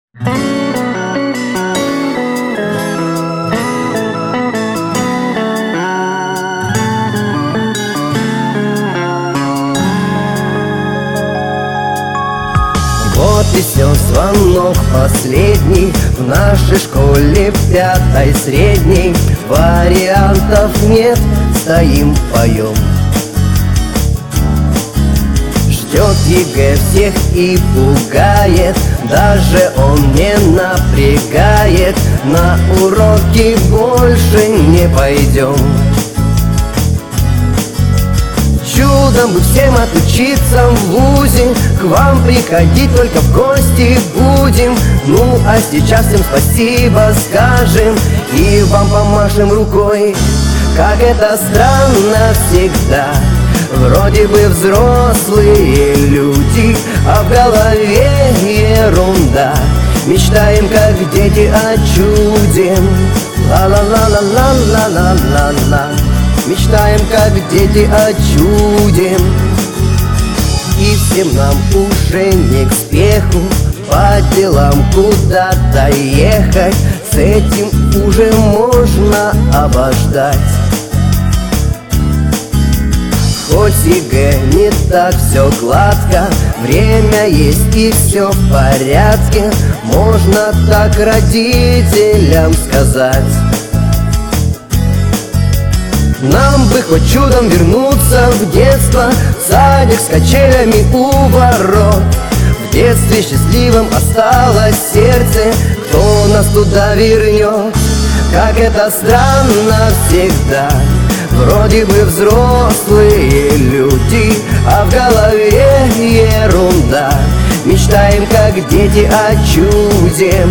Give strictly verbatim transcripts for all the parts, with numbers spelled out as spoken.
Вот и все, звонок последний в нашей школе пятой средней. Вариантов нет, стоим, поем. Ждет ЕГЭ всех и пугает, даже он не напрягает. На уроки больше не пойдем. Чудом бы всем отучиться в вузе, к вам приходить только в гости будем. Ну а сейчас всем спасибо скажем и вам помашем рукой. Как это странно всегда, вроде бы взрослые люди, а в голове ерунда. Мечтаем, как дети, о чуде. Ла-ла-ла-ла-ла-ла-ла-ла-ла. Мечтаем, как дети, о чуде. И всем нам уже не к спеху по делам куда-то ехать. С этим уже можно обождать. Хоть ЕГЭ не так все гладко, время есть и все в порядке. Можно так родителям сказать. Нам бы хоть чудом вернуться в детство, садик с качелями у ворот. В детстве счастливым осталось сердце, кто нас туда вернет? Как это странно всегда, вроде бы взрослые люди, а в голове ерунда. Мечтаем, как дети, о чуде.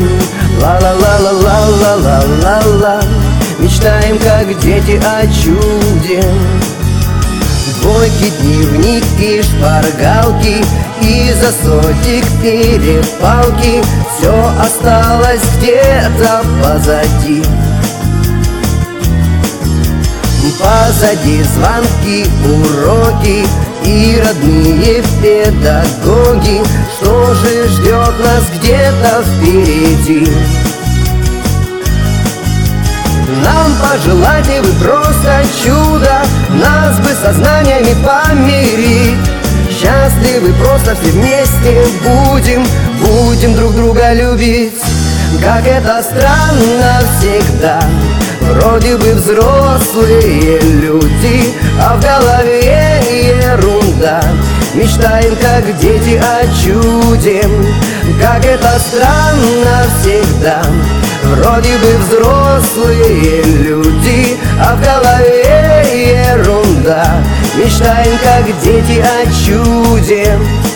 Ла-ла-ла-ла-ла-ла-ла-ла. Мечтаем, как дети, о чуде. Двойки, дневники, шпаргалки и за сотик перепалки. Все осталось где-то позади. Позади звонки, уроки и родные педагоги. Что же ждет нас где-то впереди? Нам пожелайте вы просто чудо, нас бы сознаниями помирить. Счастливы просто все вместе будем, будем друг друга любить. Как это странно всегда, вроде бы взрослые люди, а в голове ерунда. Мечтаем, как дети, о чуде. Как это странно всегда, вроде бы взрослые люди, а в голове ерунда. Мечтаем, как дети, о чуде.